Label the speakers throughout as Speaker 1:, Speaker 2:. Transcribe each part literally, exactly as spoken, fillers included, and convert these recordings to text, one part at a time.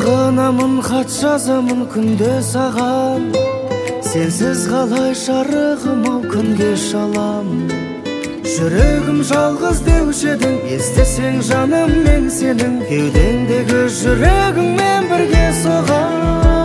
Speaker 1: сағынамын, хат жазамын күнде саған. Сенсіз қалай жарығым ау күнге шалам. Жүрегім жалғыз деуші едің, естесең жаным мен сенің кеудеңдегі жүрегіңмен бірге соғам.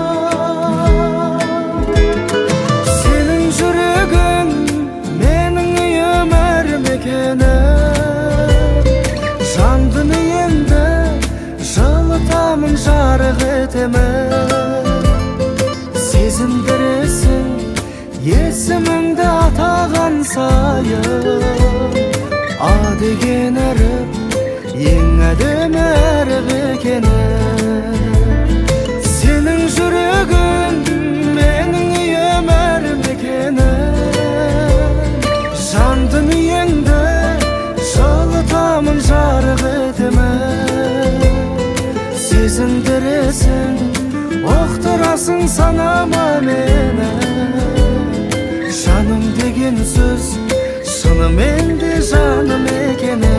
Speaker 1: Сенің жүрегің менің үйім әр мекенім. Жан дүниемді жылытамын, жарық етемін. Сезіндіресің есіміңді атаған сайын. А деген әріп ең әдемі әріп екенім. Сенің жүрегің менің үйім әр мекенім. Жан дүниеңді жылытамын, жарық етемін. Сезіндіресің, оқтырасың санама мені. Жаным деген сөз шынымен де жаным екені.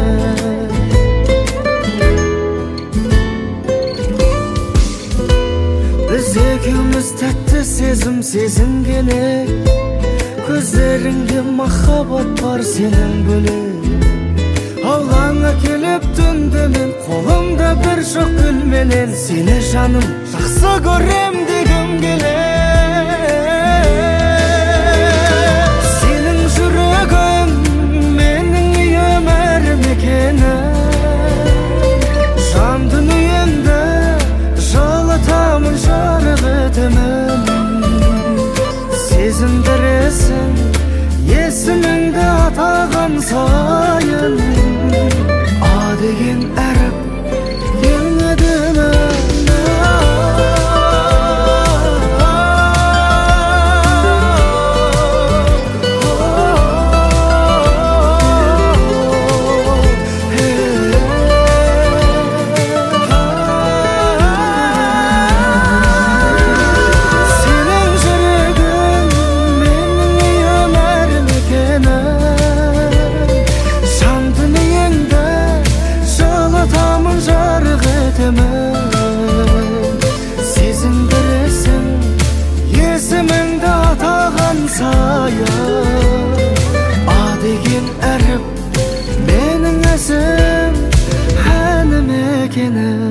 Speaker 1: Біз екеуміз тәтті сезім сезінген ек. Көздеріңде махаббат бар сенің бөлек. Аулаңа келіп түнде мен қолымда бір жоқ гүлменен. Сені жаным жақсы көрем дегім келе. Сенің жүрегің менің үйім әр мекенім. Жан дүниемді жылытамын, жарық етемін. Сезіндіресің есіміңді атаған сайын. А деген әріп ең әдемі. Сезіндіресің есіміңді атаған сайын. А деген әріп менің әсем әнім екені.